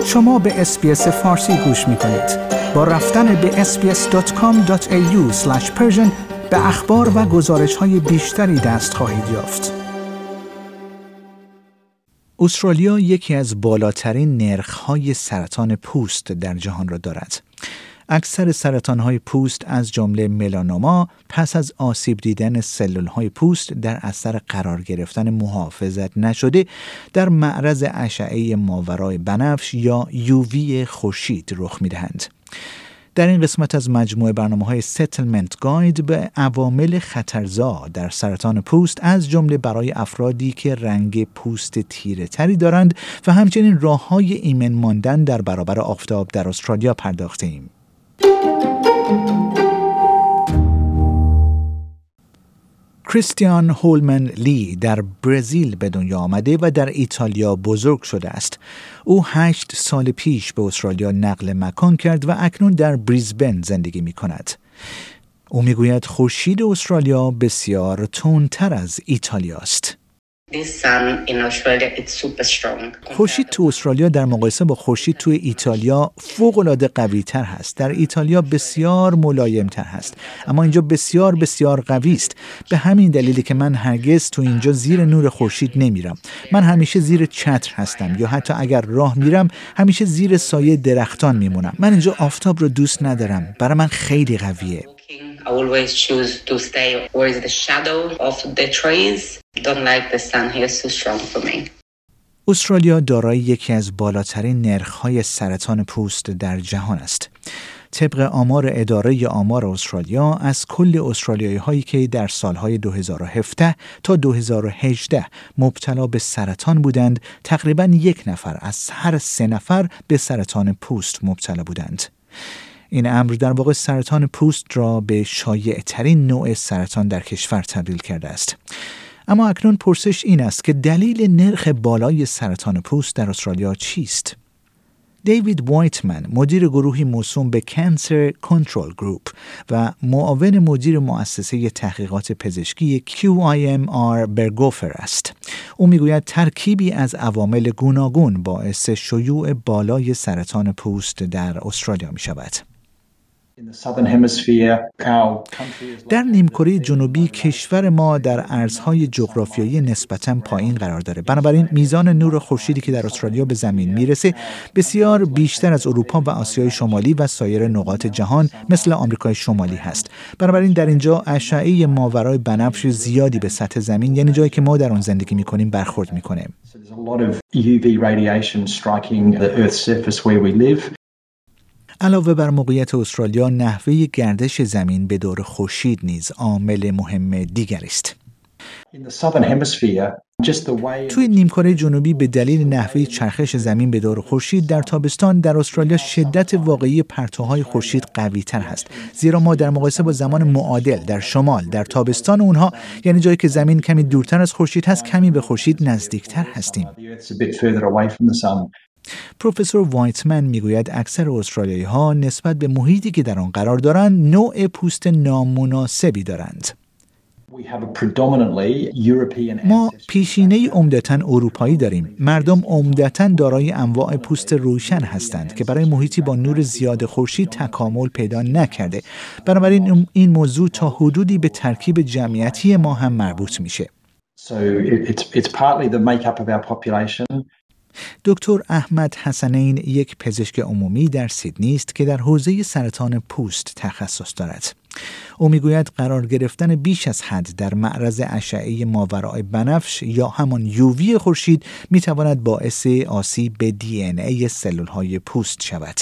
شما به اس‌بی‌اس فارسی گوش می‌کنید. با رفتن به sbs.com.au/persian به اخبار و گزارش‌های بیشتری دست خواهید یافت. استرالیا یکی از بالاترین نرخ‌های سرطان پوست در جهان را دارد. اکثر سرطان‌های پوست از جمله ملانوما پس از آسیب دیدن سلول‌های پوست در اثر قرار گرفتن محافظت نشده در معرض اشعه ماورای بنفش یا UV خورشید رخ می‌دهند. در این قسمت از مجموعه برنامه‌های ستلمنت گاید به عوامل خطرزا در سرطان پوست از جمله برای افرادی که رنگ پوست تیره‌تری دارند و همچنین راه‌های ایمن ماندن در برابر آفتاب در استرالیا پرداخته‌ایم. کریستیان هولمن لی در برزیل به دنیا آمده و در ایتالیا بزرگ شده است. او 8 سال پیش به استرالیا نقل مکان کرد و اکنون در بریزبن زندگی می کند. او می گوید خورشید استرالیا بسیار تندتر از ایتالیا است. خورشید تو استرالیا در مقایسه با خورشید تو ایتالیا فوق‌العاده قوی‌تر هست. در ایتالیا بسیار ملایم‌تر هست، اما اینجا بسیار بسیار قوی است. به همین دلیلی که من هرگز تو اینجا زیر نور خورشید نمیرم. من همیشه زیر چتر هستم یا حتی اگر راه میرم همیشه زیر سایه درختان میمونم. من اینجا آفتاب رو دوست ندارم. برای من خیلی قویه. I always choose to stay where is the shadow of the trees. Don't like the sun here, it's too strong for me. استرالیا دارای یکی از بالاترین نرخ‌های سرطان پوست در جهان است. طبق آمار اداره آمار استرالیا از کل استرالیایی‌هایی که در سالهای 2017 تا 2018 مبتلا به سرطان بودند، تقریباً 1 نفر از هر 3 نفر به سرطان پوست مبتلا بودند. این امر در واقع سرطان پوست را به شایع‌ترین نوع سرطان در کشور تبدیل کرده است. اما اکنون پرسش این است که دلیل نرخ بالای سرطان پوست در استرالیا چیست؟ دیوید وایتمن، مدیر گروهی موسوم به Cancer Control Group و معاون مدیر مؤسسه تحقیقات پزشکی QIMR برگوفر است. او میگوید ترکیبی از عوامل گوناگون باعث شیوع بالای سرطان پوست در استرالیا می شود. در نیمکره جنوبی کشور ما در ارزهای جغرافیایی نسبتاً پایین قرار داره. بنابراین میزان نور خورشیدی که در استرالیا به زمین میرسه بسیار بیشتر از اروپا و آسیای شمالی و سایر نقاط جهان مثل آمریکای شمالی هست. بنابراین در اینجا اشعه ماورای بنفش زیادی به سطح زمین، یعنی جایی که ما در آن زندگی میکنیم، برخورد میکنه. علاوه بر موقعیت استرالیا، نحوه گردش زمین به دور خورشید نیز عامل مهم دیگری است. توی نیمکره جنوبی به دلیل نحوه چرخش زمین به دور خورشید در تابستان در استرالیا شدت واقعی پرتوهای خورشید قوی‌تر هست، زیرا ما در مقایسه با زمان معادل در شمال در تابستان اونها، یعنی جایی که زمین کمی دورتر از خورشید هست، کمی به خورشید نزدیکتر هستیم. پروفسور وایتمن میگوید اکثر استرالیایی‌ها نسبت به محیطی که در آن قرار دارند نوع پوست نامناسبی دارند. ما پیشینه عمدتاً اروپایی داریم. مردم عمدتاً دارای انواع پوست روشن هستند که برای محیطی با نور زیاد خورشید تکامل پیدا نکرده. بنابراین این موضوع تا حدودی به ترکیب جمعیتی ما هم مربوط میشه. دکتر احمد حسنین یک پزشک عمومی در سیدنی است که در حوزه سرطان پوست تخصص دارد. او میگوید قرار گرفتن بیش از حد در معرض اشعه ماورای بنفش یا همان UV خورشید میتواند باعث آسیب به DNA سلول‌های پوست شود.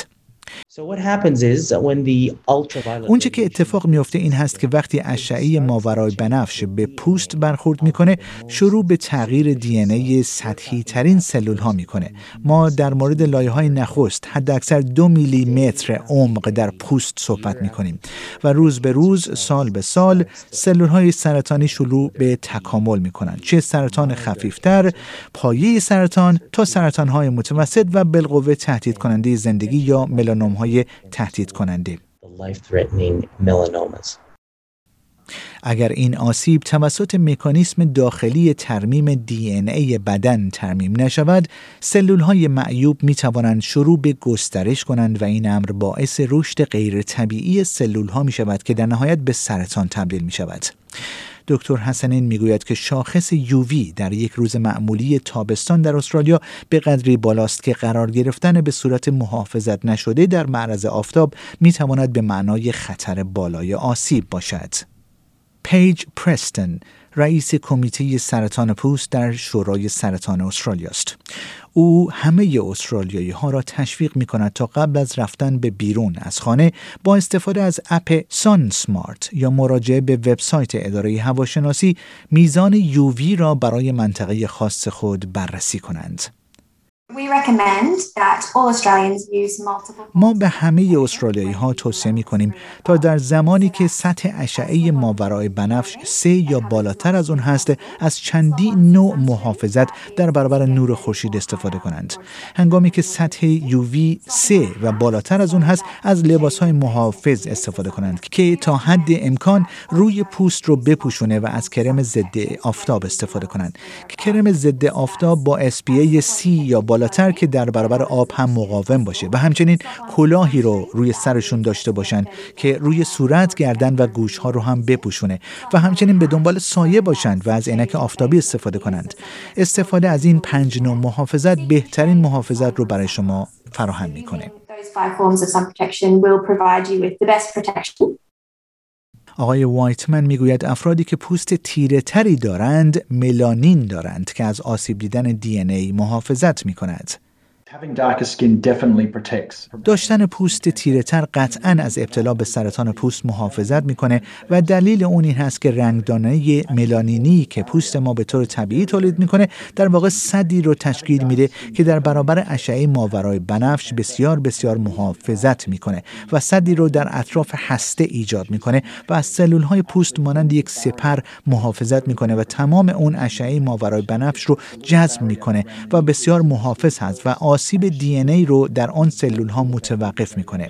اونچه که اتفاق میفته این هست که وقتی اشعه ماورای بنفش به پوست برخورد میکنه، شروع به تغییر DNA سطحی ترین سلول ها میکنه. ما در مورد لایه های نخست حد اکثر 2 میلیمتر عمق در پوست صحبت میکنیم و روز به روز، سال به سال سلول های سرطانی شروع به تکامل میکنن، چه سرطان خفیفتر، پایه سرطان، تا سرطان های متوسط و بالقوه تهدید کننده زندگی یا ملانوم های تهدید کننده. اگر این آسیب توسط مکانیسم داخلی ترمیم DNA بدن ترمیم نشود، سلول‌های معیوب می‌توانند شروع به گسترش کنند و این امر باعث رشد غیر طبیعی سلول‌ها می‌شود که در نهایت به سرطان تبدیل می‌شود. دکتر حسنین میگوید که شاخص یووی در یک روز معمولی تابستان در استرالیا به قدری بالاست که قرار گرفتن به صورت محافظت نشده در معرض آفتاب میتواند به معنای خطر بالای آسیب باشد. پیج پرستن، رئیس کمیته سرطان پوست در شورای سرطان استرالیا است. او همه استرالیایی ها را تشویق می کند تا قبل از رفتن به بیرون از خانه با استفاده از اپ سان سمارت یا مراجعه به وبسایت اداره هواشناسی میزان یووی را برای منطقه خاص خود بررسی کنند. ما به همه استرالیایی ها توصیه می کنیم تا در زمانی که سطح اشعه ماورای بنفش 3 یا بالاتر از اون هست، از چندین نوع محافظت در برابر نور خورشید استفاده کنند. هنگامی که سطح یووی 3 و بالاتر از اون هست، از لباس‌های محافظ استفاده کنند که تا حد امکان روی پوست رو بپوشونه و از کرم ضد آفتاب استفاده کنند. کرم ضد آفتاب با SPA 30 یا بالاتر که در برابر آب هم مقاوم باشه و همچنین کلاهی رو روی سرشون داشته باشن که روی صورت، گردن و گوش‌ها رو هم بپوشونه و همچنین به دنبال سایه باشند و از عینک آفتابی استفاده کنند. استفاده از این 5 نوع محافظت بهترین محافظت رو برای شما فراهم می‌کنه. آقای وایتمن میگوید افرادی که پوست تیره تری دارند ملانین دارند که از آسیب دیدن DNA محافظت میکند. داشتن پوست تیره تر قطعاً از ابتلا به سرطان پوست محافظت میکنه و دلیل اون این هست که رنگدانه ملانینی که پوست ما به طور طبیعی تولید میکنه در واقع سدی رو تشکیل میده که در برابر اشعه ماورای بنفش بسیار بسیار محافظت میکنه و سدی رو در اطراف هسته ایجاد میکنه و از سلولهای پوست مانند یک سپر محافظت میکنه و تمام اون اشعه ماورای بنفش رو جذب میکنه و بسیار محافظ هست و آسیب DNA رو در آن سلول ها متوقف میکنه.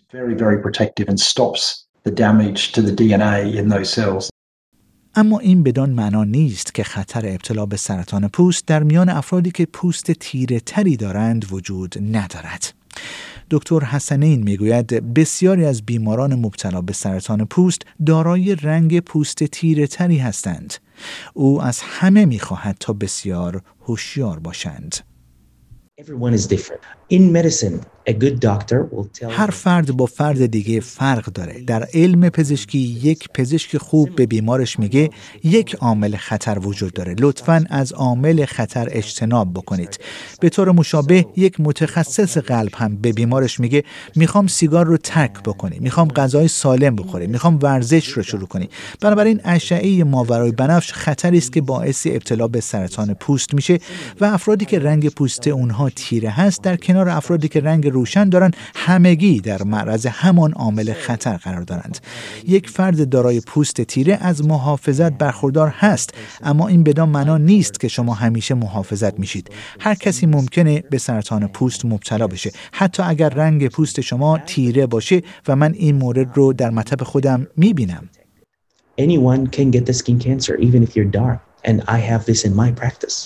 اما این بدان معنا نیست که خطر ابتلا به سرطان پوست در میان افرادی که پوست تیره تری دارند وجود ندارد. دکتر حسنین میگوید بسیاری از بیماران مبتلا به سرطان پوست دارای رنگ پوست تیره تری هستند. او از همه میخواهد تا بسیار هوشیار باشند. Everyone is different. In medicine, a good doctor will tell هر فرد با فرد دیگه فرق داره. در علم پزشکی یک پزشک خوب به بیمارش میگه یک عامل خطر وجود داره. لطفاً از عامل خطر اجتناب بکنید. به طور مشابه یک متخصص قلب هم به بیمارش میگه میخوام سیگار رو ترک بکنی، میخوام غذای سالم بخوری، میخوام ورزش رو شروع کنی. بنابراین اشعه ماورای بنفش خطری است که باعث ابتلا به سرطان پوست میشه و افرادی که رنگ پوست اونها تیره هست در کنار افرادی که رنگ روشن دارن همگی در معرض همان عامل خطر قرار دارند. یک فرد دارای پوست تیره از محافظت برخوردار هست، اما این بدان معنا نیست که شما همیشه محافظت میشید. هر کسی ممکنه به سرطان پوست مبتلا بشه، حتی اگر رنگ پوست شما تیره باشه و من این مورد رو در مطب خودم میبینم. Anyone can get the skin cancer even if you're dark and I have this in my practice.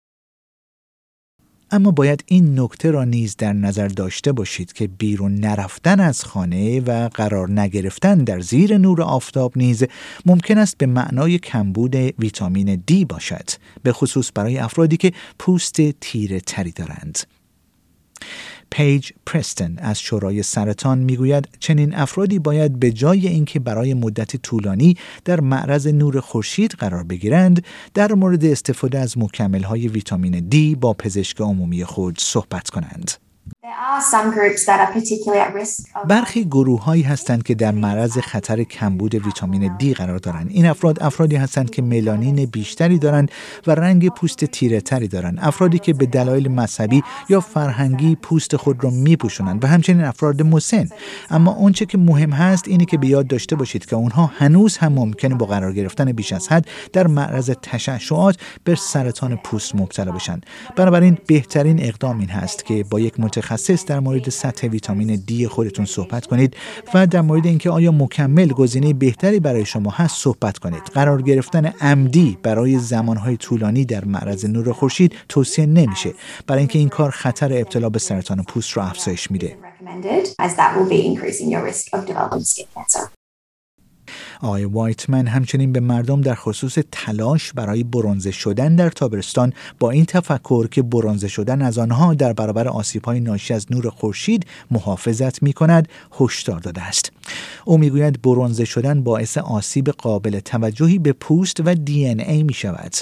اما باید این نکته را نیز در نظر داشته باشید که بیرون نرفتن از خانه و قرار نگرفتن در زیر نور آفتاب نیز ممکن است به معنای کمبود ویتامین دی باشد، به خصوص برای افرادی که پوست تیره تری دارند. پیج پرستن از شورای سرطان میگوید چنین افرادی باید به جای اینکه برای مدت طولانی در معرض نور خورشید قرار بگیرند در مورد استفاده از مکمل‌های ویتامین دی با پزشک عمومی خود صحبت کنند. برخی گروه‌هایی هستند که در معرض خطر کمبود ویتامین دی قرار دارند. این افرادی هستند که ملانین بیشتری دارند و رنگ پوست تیره تری دارند. افرادی که به دلایل مذهبی یا فرهنگی پوست خود را میپوشونند و همچنین افراد مسن. اما اونچه که مهم هست اینه که به یاد داشته باشید که اونها هنوز هم ممکنه با قرار گرفتن بیش از حد در معرض تشعشعات به سرطان پوست مبتلا بشن. بنابراین بهترین اقدام این هست که با یک متخصص است در مورد سطح ویتامین دی خودتون صحبت کنید و در مورد اینکه آیا مکمل گزینه بهتری برای شما هست صحبت کنید. قرار گرفتن عمدی برای زمانهای طولانی در معرض نور خورشید توصیه نمیشه، برای اینکه این کار خطر ابتلا به سرطان پوست رو افزایش میده. آقای وایتمن همچنین به مردم در خصوص تلاش برای برنزه شدن در تابستان با این تفکر که برنزه شدن از آنها در برابر آسیب‌های ناشی از نور خورشید محافظت می‌کند هشدار داده است. او می‌گوید برنزه شدن باعث آسیب قابل توجهی به پوست و DNA می‌شود.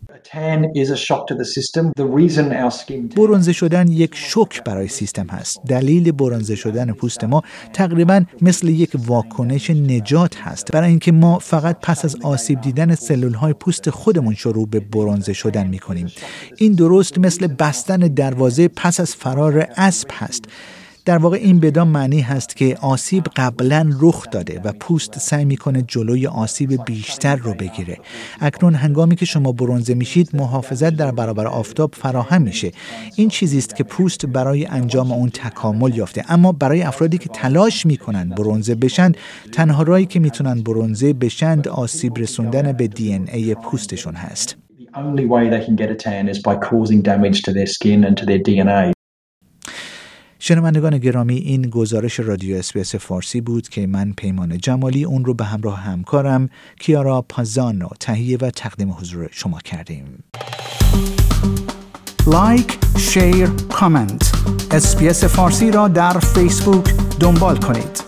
برنزه شدن یک شوک برای سیستم هست. دلیل برنزه شدن پوست ما تقریباً مثل یک واکنش نجات هست، برای اینکه ما فقط پس از آسیب دیدن سلول‌های پوست خودمون شروع به برنزه شدن می‌کنیم. این درست مثل بستن دروازه پس از فرار اسب هست. در واقع این بدان معنی هست که آسیب قبلا رخ داده و پوست سعی میکنه جلوی آسیب بیشتر رو بگیره. اکنون هنگامی که شما برنزه میشید محافظت در برابر آفتاب فراهم میشه. این چیزی است که پوست برای انجام اون تکامل یافته، اما برای افرادی که تلاش میکنن برنزه بشن، تنها راهی که میتونن برنزه بشن آسیب رسوندن به DNA پوستشون هست. The only way they can get a tan is by causing damage to their skin and to their DNA. شنوندگان گرامی، این گزارش رادیو SBS فارسی بود که من پیمان جمالی اون رو به همراه همکارم کیارا پازانو تهیه و تقدیم حضور شما کردیم. لایک، شیر، کامنت. SBS فارسی را در فیسبوک دنبال کنید.